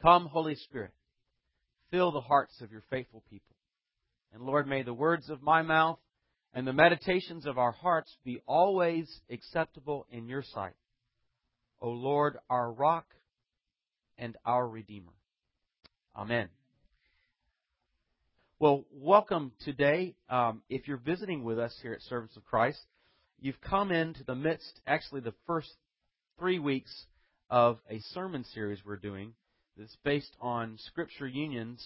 Come, Holy Spirit, fill the hearts of your faithful people. And Lord, may the words of my mouth and the meditations of our hearts be always acceptable in your sight. O Lord, our rock and our Redeemer. Amen. Well, welcome today. If you're visiting with us here at Servants of Christ, you've come into the midst, actually the first 3 weeks of a sermon series we're doing that's based on Scripture Union's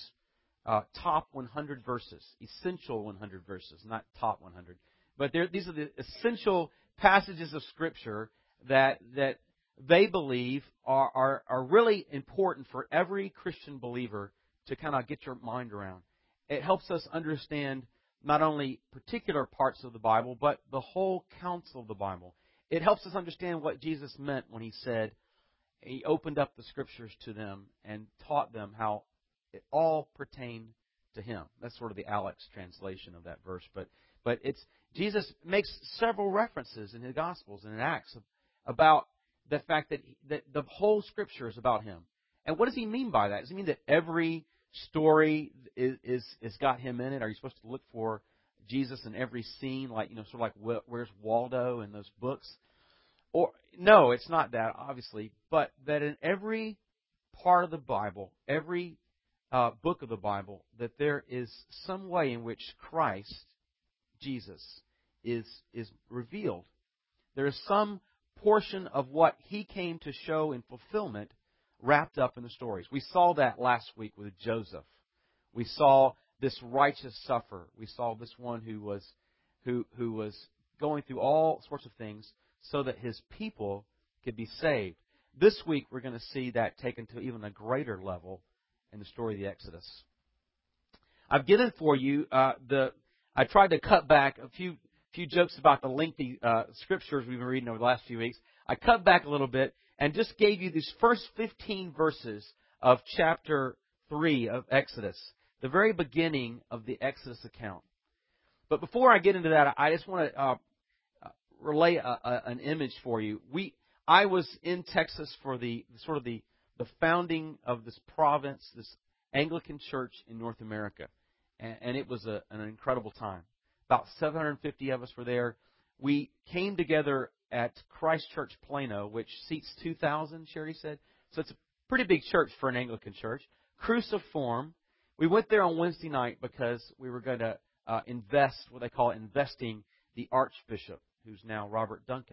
top 100 verses, essential 100 verses, not top 100. But these are the essential passages of Scripture that they believe are really important for every Christian believer to kind of get your mind around. It helps us understand not only particular parts of the Bible, but the whole counsel of the Bible. It helps us understand what Jesus meant when He said, He opened up the Scriptures to them and taught them how it all pertained to Him. That's sort of the Alex translation of that verse. But Jesus makes several references in the Gospels and in Acts about the fact that the whole Scripture is about Him. And what does He mean by that? Does He mean that every story is got Him in it? Are you supposed to look for Jesus in every scene, like, sort of like Where's Waldo in those books? Or no, it's not that, obviously, but that in every part of the Bible, every book of the Bible, that there is some way in which Christ, Jesus, is revealed. There is some portion of what He came to show in fulfillment wrapped up in the stories. We saw that last week with Joseph. We saw this righteous sufferer. We saw this one who was going through all sorts of things so that his people could be saved. This week we're going to see that taken to even a greater level in the story of the Exodus. I've given for you I tried to cut back a few jokes about the lengthy scriptures we've been reading over the last few weeks. I cut back a little bit and just gave you these first 15 verses of chapter 3 of Exodus, the very beginning of the Exodus account. But before I get into that, I just want to relay an image for you. I was in Texas for the founding of this province, this Anglican church in North America, and it was an incredible time. About 750 of us were there. We came together at Christ Church Plano, which seats 2,000, Sherry said. So it's a pretty big church for an Anglican church. Cruciform. We went there on Wednesday night because we were going to invest, what they call investing, the Archbishop, who's now Robert Duncan.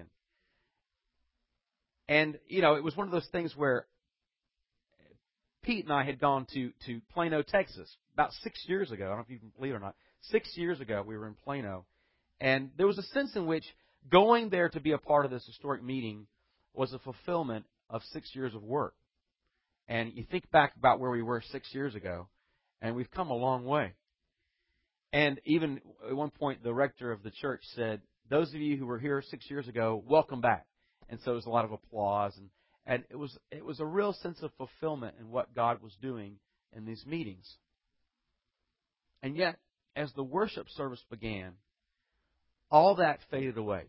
And, it was one of those things where Pete and I had gone to Plano, Texas, about 6 years ago. I don't know if you can believe it or not. 6 years ago, we were in Plano. And there was a sense in which going there to be a part of this historic meeting was a fulfillment of 6 years of work. And you think back about where we were 6 years ago, and we've come a long way. And even at one point, the rector of the church said, those of you who were here 6 years ago, welcome back. And so there was a lot of applause. And it was a real sense of fulfillment in what God was doing in these meetings. And yet, as the worship service began, all that faded away.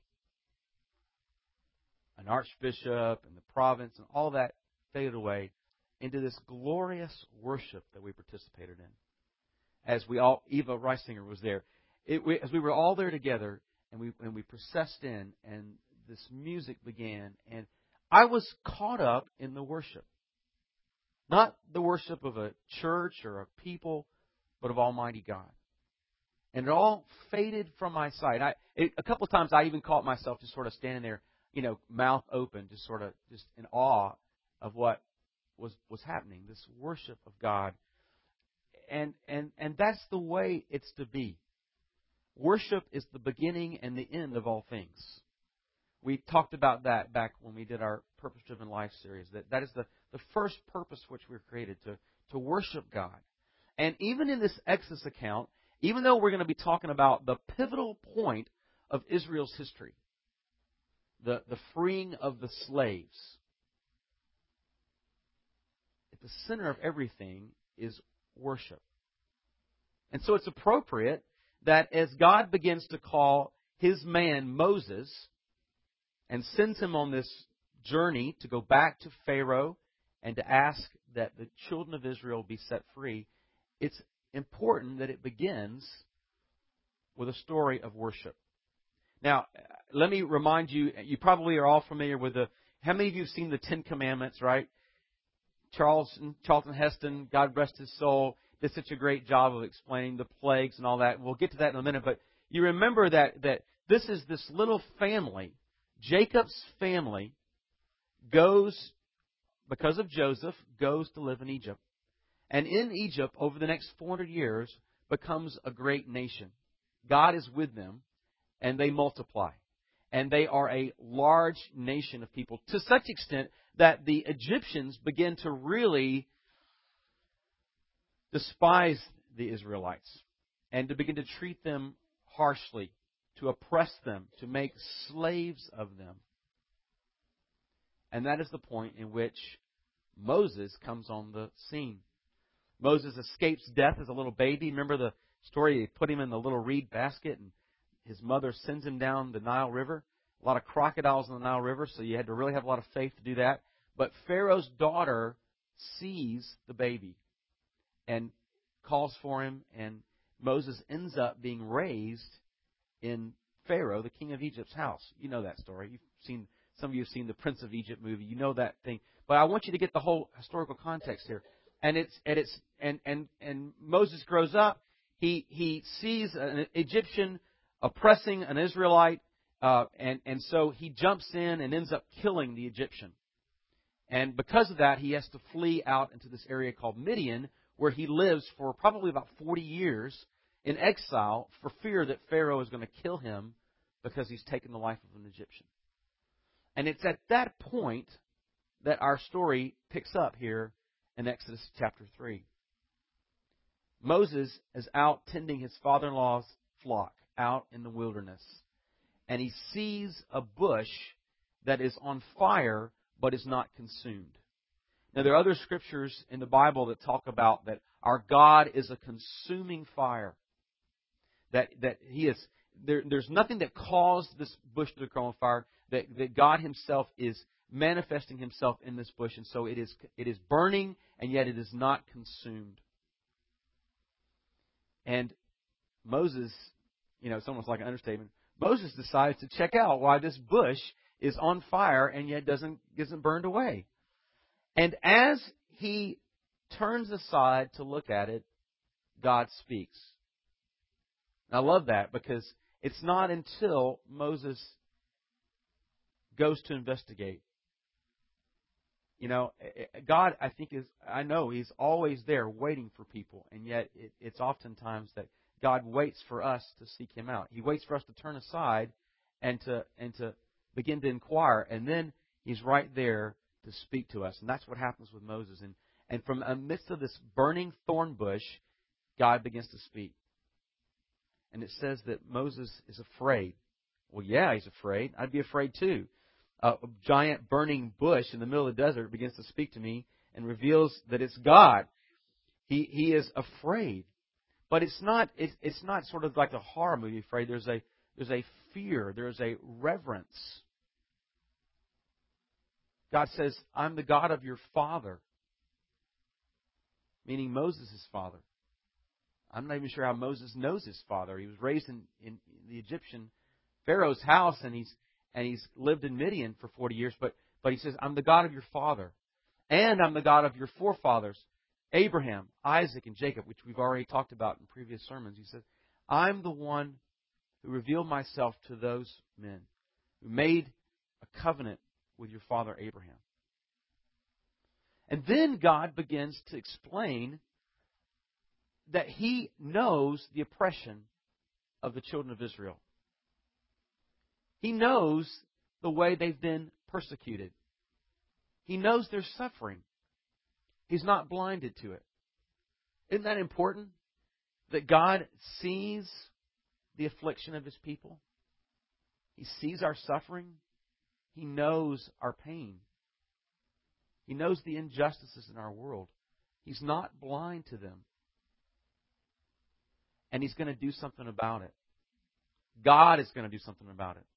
An archbishop and the province and all that faded away into this glorious worship that we participated in. As Eva Reisinger was there. As we were all there together and we processed in and this music began, and I was caught up in the worship. Not the worship of a church or a people, but of Almighty God. And it all faded from my sight. A couple of times I even caught myself just sort of standing there, mouth open, just sort of just in awe of what was happening, this worship of God. And that's the way it's to be. Worship is the beginning and the end of all things. We talked about that back when we did our Purpose-Driven Life series. That is the first purpose which we were created, to worship God. And even in this Exodus account, even though we're going to be talking about the pivotal point of Israel's history, the freeing of the slaves, at the center of everything is worship. And so it's appropriate that as God begins to call His man Moses and sends him on this journey to go back to Pharaoh and to ask that the children of Israel be set free, it's important that it begins with a story of worship. Now, let me remind you, you probably are all familiar with how many of you have seen the Ten Commandments, right? Charlton Heston, God rest his soul, did such a great job of explaining the plagues and all that. We'll get to that in a minute, but you remember that this is this little family. Jacob's family goes, because of Joseph, goes to live in Egypt. And in Egypt, over the next 400 years, becomes a great nation. God is with them, and they multiply. And they are a large nation of people, to such extent that the Egyptians begin to really despise the Israelites and to begin to treat them harshly, to oppress them, to make slaves of them. And that is the point in which Moses comes on the scene. Moses escapes death as a little baby. Remember the story? They put him in the little reed basket, and his mother sends him down the Nile River. A lot of crocodiles in the Nile River, so you had to really have a lot of faith to do that. But Pharaoh's daughter sees the baby and calls for him, and Moses ends up being raised in Pharaoh, the king of Egypt's house. You know that story. Some of you have seen the Prince of Egypt movie. You know that thing. But I want you to get the whole historical context here. And Moses grows up. He sees an Egyptian oppressing an Israelite, and so he jumps in and ends up killing the Egyptian. And because of that, he has to flee out into this area called Midian, where he lives for probably about 40 years in exile for fear that Pharaoh is going to kill him because he's taken the life of an Egyptian. And it's at that point that our story picks up here in Exodus chapter 3. Moses is out tending his father-in-law's flock out in the wilderness. And he sees a bush that is on fire but is not consumed. Now, there are other scriptures in the Bible that talk about that our God is a consuming fire. That He is there's nothing that caused this bush to go on fire. That God Himself is manifesting Himself in this bush, and so it is burning, and yet it is not consumed. And Moses, it's almost like an understatement. Moses decides to check out why this bush is on fire and yet isn't burned away. And as he turns aside to look at it, God speaks. And I love that because it's not until Moses goes to investigate. God, I know He's always there waiting for people, and yet it's oftentimes that God waits for us to seek Him out. He waits for us to turn aside and to begin to inquire, and then He's right there to speak to us. And that's what happens with Moses. And from amidst of this burning thorn bush, God begins to speak. And it says that Moses is afraid. Well, yeah, he's afraid. I'd be afraid too. A giant burning bush in the middle of the desert begins to speak to me and reveals that it's God. He is afraid. But it's not sort of like a horror movie afraid. There's a fear. There's a reverence. God says, I'm the God of your father. Meaning Moses' father. I'm not even sure how Moses knows his father. He was raised in the Egyptian Pharaoh's house, and he's lived in Midian for 40 years. But he says, I'm the God of your father. And I'm the God of your forefathers, Abraham, Isaac, and Jacob, which we've already talked about in previous sermons. He says, I'm the one who revealed myself to those men, who made a covenant with your father Abraham. And then God begins to explain that He knows the oppression of the children of Israel. He knows the way they've been persecuted. He knows their suffering. He's not blinded to it. Isn't that important? That God sees the affliction of His people. He sees our suffering. He knows our pain. He knows the injustices in our world. He's not blind to them. And He's going to do something about it. God is going to do something about it.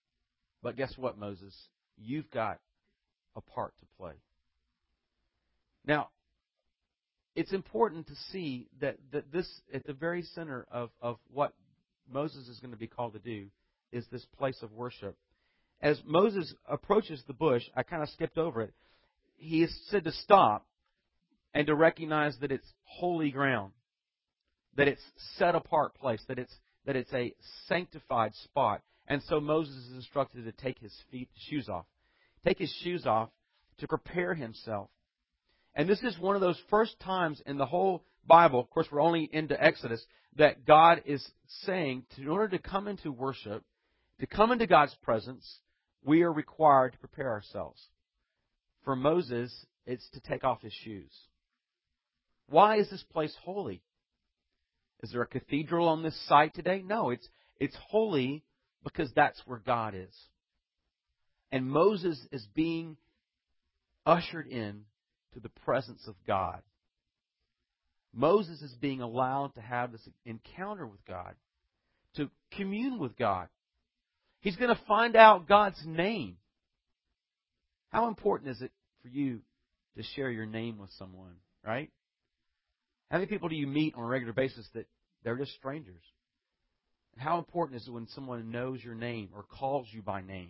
But guess what, Moses? You've got a part to play. Now, it's important to see that this, at the very center of what Moses is going to be called to do, is this place of worship. As Moses approaches the bush, I kind of skipped over it. He is said to stop and to recognize that it's holy ground, that it's set apart place, that it's a sanctified spot. And so Moses is instructed to take his shoes off. Take his shoes off to prepare himself. And this is one of those first times in the whole Bible, of course we're only into Exodus, that God is saying, in order to come into worship, to come into God's presence, we are required to prepare ourselves. For Moses, it's to take off his shoes. Why is this place holy? Is there a cathedral on this site today? No, it's holy because that's where God is. And Moses is being ushered in to the presence of God. Moses is being allowed to have this encounter with God, to commune with God. He's going to find out God's name. How important is it for you to share your name with someone, right? How many people do you meet on a regular basis that they're just strangers? And how important is it when someone knows your name or calls you by name?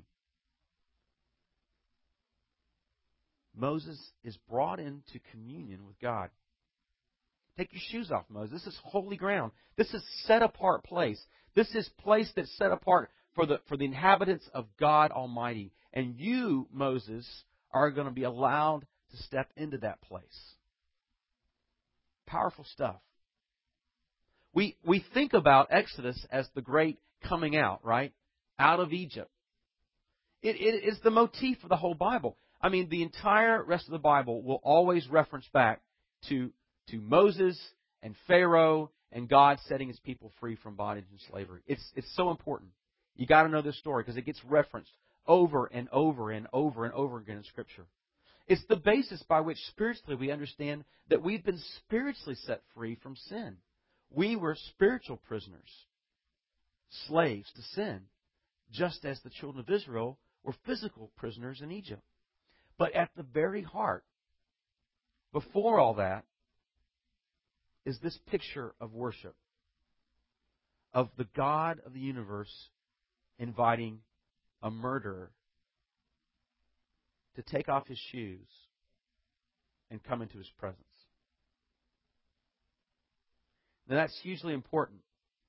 Moses is brought into communion with God. Take your shoes off, Moses. This is holy ground. This is set apart place. This is place that's set apart for the inhabitants of God Almighty. And you, Moses, are going to be allowed to step into that place. Powerful stuff. We think about Exodus as the great coming out, right? Out of Egypt. It is the motif of the whole Bible. I mean, the entire rest of the Bible will always reference back to Moses and Pharaoh and God setting his people free from bondage and slavery. It's so important. You got to know this story because it gets referenced over and over and over and over again in Scripture. It's the basis by which spiritually we understand that we've been spiritually set free from sin. We were spiritual prisoners, slaves to sin, just as the children of Israel were physical prisoners in Egypt. But at the very heart, before all that, is this picture of worship, of the God of the universe inviting a murderer to take off his shoes and come into his presence. Now that's hugely important.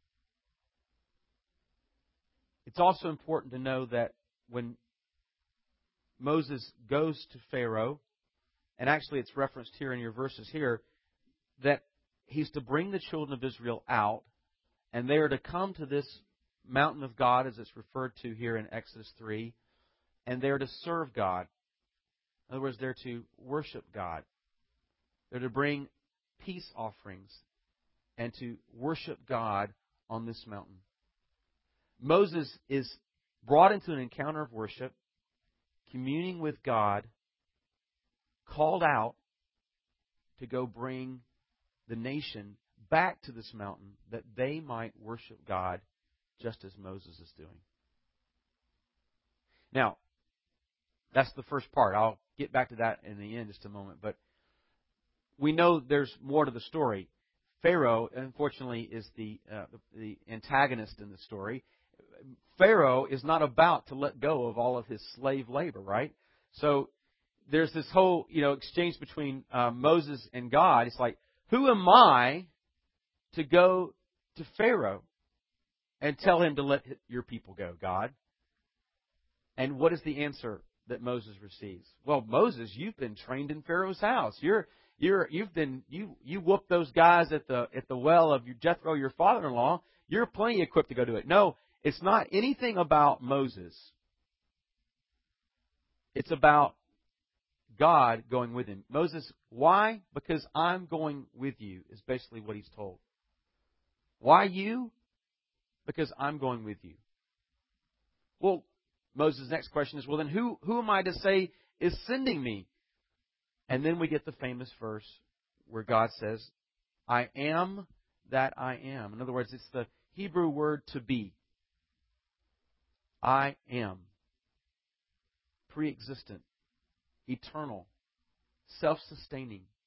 It's also important to know that when Moses goes to Pharaoh, and actually it's referenced here in your verses here, that he's to bring the children of Israel out, and they are to come to this mountain of God, as it's referred to here in Exodus 3, and they're to serve God. In other words, they're to worship God. They're to bring peace offerings and to worship God on this mountain. Moses is brought into an encounter of worship, communing with God, called out to go bring the nation back to this mountain that they might worship God just as Moses is doing. Now, that's the first part. I'll get back to that in the end just a moment. But we know there's more to the story. Pharaoh, unfortunately, is the antagonist in the story. Pharaoh is not about to let go of all of his slave labor, right? So there's this whole exchange between Moses and God. It's like, who am I to go to Pharaoh and tell him to let your people go, God? And what is the answer that Moses receives? Well, Moses, you've been trained in Pharaoh's house. You whooped those guys at the well of Jethro, your father-in-law. You're plenty equipped to go do it. No, it's not anything about Moses. It's about God going with him. Moses, why? Because I'm going with you, is basically what he's told. Why you? Because I'm going with you. Well, Moses' next question is, well, then who am I to say is sending me? And then we get the famous verse where God says, I am that I am. In other words, it's the Hebrew word to be. I am. Pre-existent. Eternal. Self-sustaining.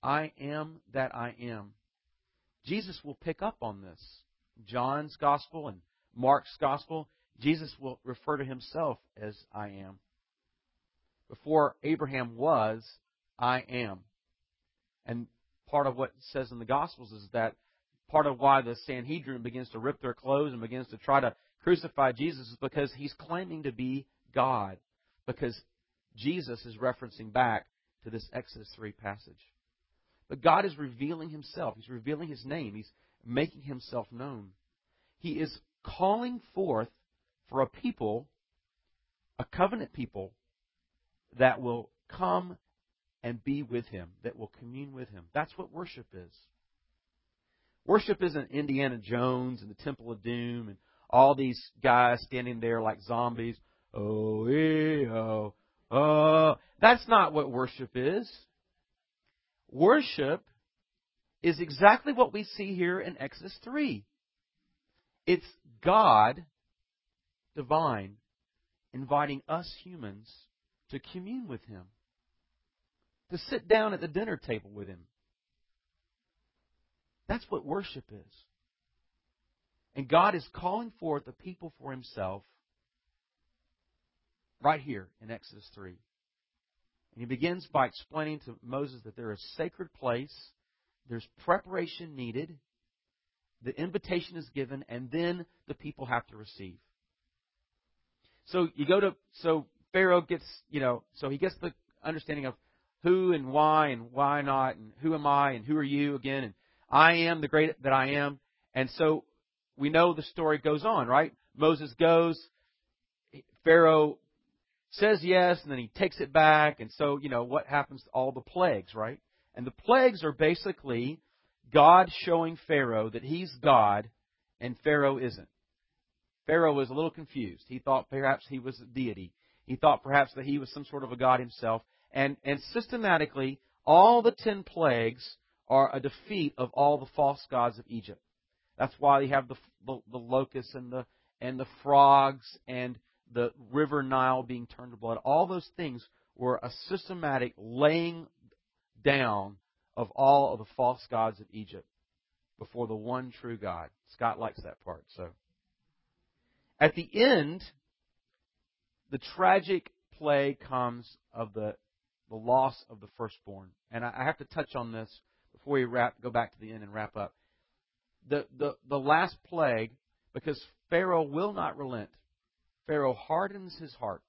I am that I am. Jesus will pick up on this. John's Gospel and Mark's Gospel, Jesus will refer to himself as I am. Before Abraham was, I am. And part of what it says in the Gospels is that part of why the Sanhedrin begins to rip their clothes and begins to try to crucify Jesus is because he's claiming to be God. Because Jesus is referencing back to this Exodus 3 passage. But God is revealing himself. He's revealing his name. He's making himself known. He is calling forth for a people, a covenant people, that will come and be with him, that will commune with him. That's what worship is. Worship isn't Indiana Jones and the Temple of Doom and all these guys standing there like zombies. Oh, oh. That's not what worship is. Worship is exactly what we see here in Exodus 3. It's God, divine, inviting us humans to commune with him, to sit down at the dinner table with him. That's what worship is. And God is calling forth a people for himself right here in Exodus 3. And he begins by explaining to Moses that there is a sacred place, there's preparation needed, the invitation is given, and then the people have to receive. So Pharaoh gets, so he gets the understanding of who and why not, and who am I and who are you again, and I am the great that I am. And so we know the story goes on, right? Moses goes, Pharaoh says yes, and then he takes it back. And so, what happens to all the plagues, right? And the plagues are basically God showing Pharaoh that he's God and Pharaoh isn't. Pharaoh was a little confused. He thought perhaps he was a deity. He thought perhaps that he was some sort of a god himself. And systematically, all the 10 plagues are a defeat of all the false gods of Egypt. That's why you have the locusts and the frogs and the river Nile being turned to blood. All those things were a systematic laying down of all of the false gods of Egypt before the one true God. Scott likes that part. So, at the end, the tragic plague comes of the loss of the firstborn. And I have to touch on this before we go back to the end and wrap up. The last plague, because Pharaoh will not relent. Pharaoh hardens his heart.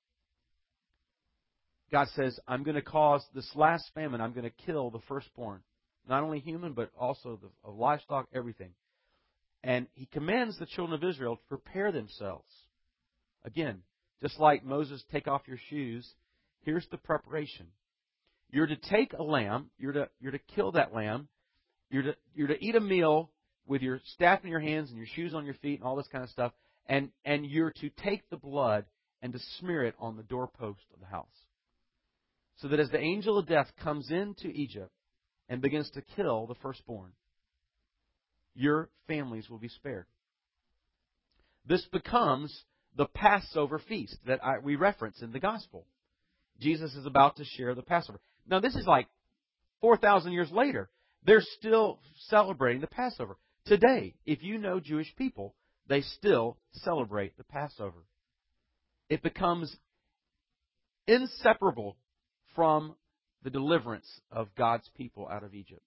God says, I'm going to cause this last famine, I'm going to kill the firstborn. Not only human, but also of livestock, everything. And he commands the children of Israel to prepare themselves. Again, just like Moses, take off your shoes, here's the preparation. You're to take a lamb, you're to kill that lamb, you're to eat a meal with your staff in your hands and your shoes on your feet and all this kind of stuff, and you're to take the blood and to smear it on the doorpost of the house. So that as the angel of death comes into Egypt and begins to kill the firstborn, your families will be spared. This becomes the Passover feast that we reference in the Gospel. Jesus is about to share the Passover. Now, this is like 4,000 years later. They're still celebrating the Passover. Today, if you know Jewish people, they still celebrate the Passover. It becomes inseparable from the deliverance of God's people out of Egypt.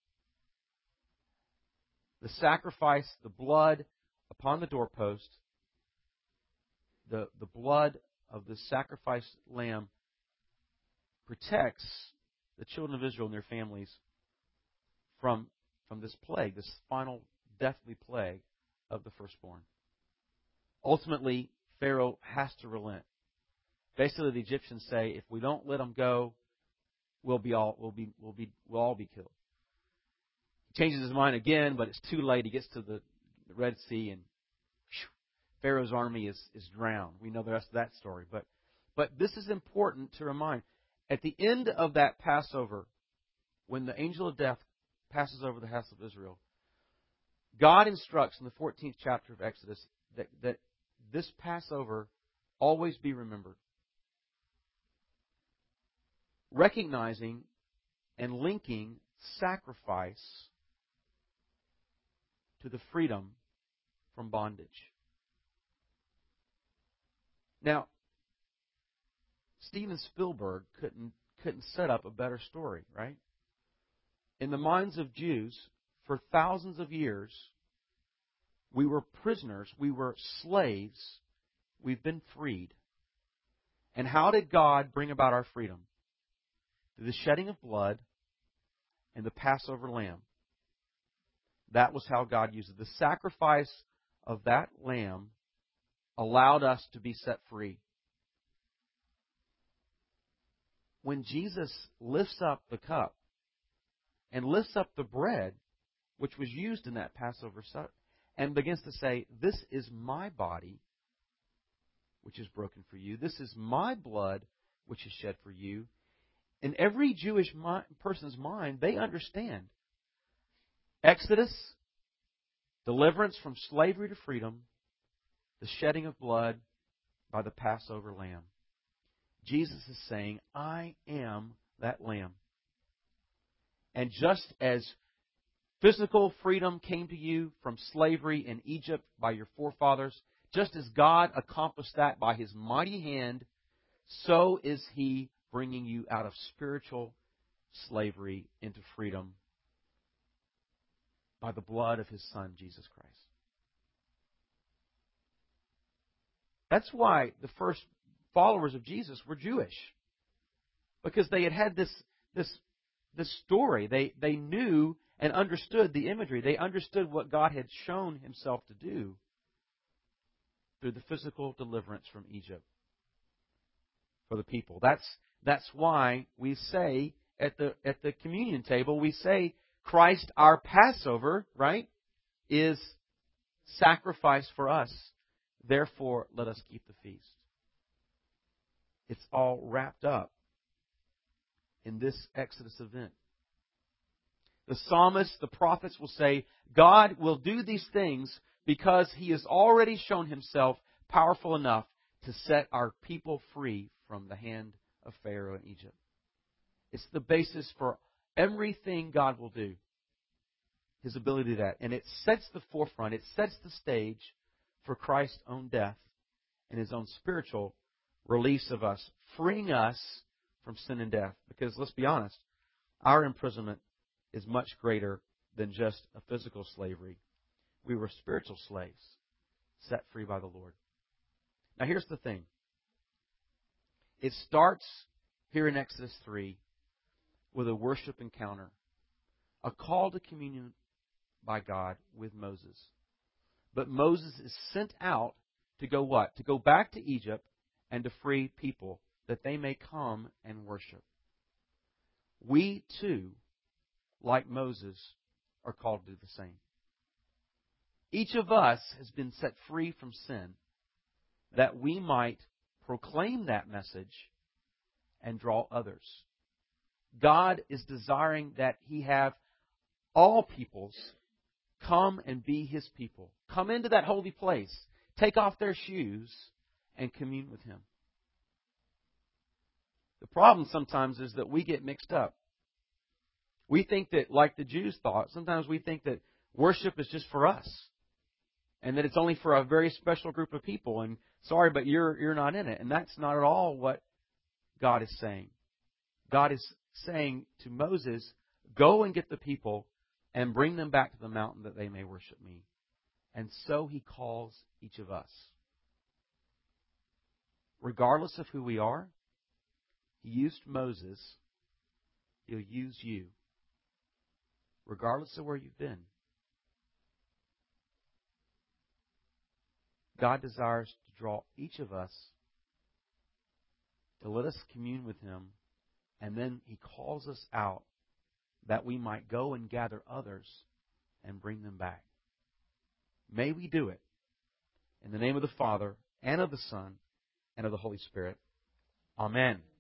The sacrifice, the blood upon the doorpost, the blood of the sacrificed lamb protects the children of Israel and their families from this plague, this final deathly plague of the firstborn. Ultimately, Pharaoh has to relent. Basically, the Egyptians say, if we don't let them go, we'll all be killed. He changes his mind again, but it's too late. He gets to the Red Sea, and Pharaoh's army is drowned. We know the rest of that story. But this is important to remind. At the end of that Passover, when the angel of death passes over the house of Israel, God instructs in the 14th chapter of Exodus that this Passover always be remembered. Recognizing and linking sacrifice to the freedom from bondage. Now, Steven Spielberg couldn't set up a better story, right? In the minds of Jews, for thousands of years, we were prisoners, we were slaves, we've been freed. And how did God bring about our freedom? Through the shedding of blood and the Passover lamb. That was how God used it. The sacrifice of that lamb allowed us to be set free. When Jesus lifts up the cup and lifts up the bread, which was used in that Passover supper, and begins to say, "This is my body, which is broken for you. This is my blood, which is shed for you." In every Jewish person's mind, they understand Exodus, deliverance from slavery to freedom, the shedding of blood by the Passover lamb. Jesus is saying, I am that lamb. And just as physical freedom came to you from slavery in Egypt by your forefathers, just as God accomplished that by His mighty hand, so is He bringing you out of spiritual slavery into freedom by the blood of His Son, Jesus Christ. That's why the first followers of Jesus were Jewish. Because they had this story. They knew and understood the imagery. They understood what God had shown Himself to do through the physical deliverance from Egypt for the people. That's why we say at the communion table, we say Christ our Passover, right, is sacrificed for us. Therefore, let us keep the feast. It's all wrapped up in this Exodus event. The psalmists, the prophets will say, God will do these things because He has already shown Himself powerful enough to set our people free from the hand of Pharaoh in Egypt. It's the basis for everything God will do. His ability to do that. And it sets the forefront, it sets the stage for Christ's own death and His own spiritual release of us, freeing us from sin and death. Because let's be honest, our imprisonment is much greater than just a physical slavery. We were spiritual slaves, set free by the Lord. Now here's the thing. It starts here in Exodus 3 with a worship encounter, a call to communion by God with Moses. But Moses is sent out to go what? To go back to Egypt and to free people that they may come and worship. We too, like Moses, are called to do the same. Each of us has been set free from sin that we might proclaim that message and draw others. God is desiring that He have all peoples come and be His people. Come into that holy place, take off their shoes, and commune with Him. The problem sometimes is that we get mixed up. We think that, like the Jews thought, sometimes we think that worship is just for us. And that it's only for a very special group of people. And sorry, but you're not in it. And that's not at all what God is saying. God is saying to Moses, go and get the people and bring them back to the mountain that they may worship me. And so He calls each of us. Regardless of who we are, He used Moses. He'll use you. Regardless of where you've been. God desires to draw each of us to let us commune with Him, and then He calls us out that we might go and gather others and bring them back. May we do it in the name of the Father, and of the Son, and of the Holy Spirit. Amen.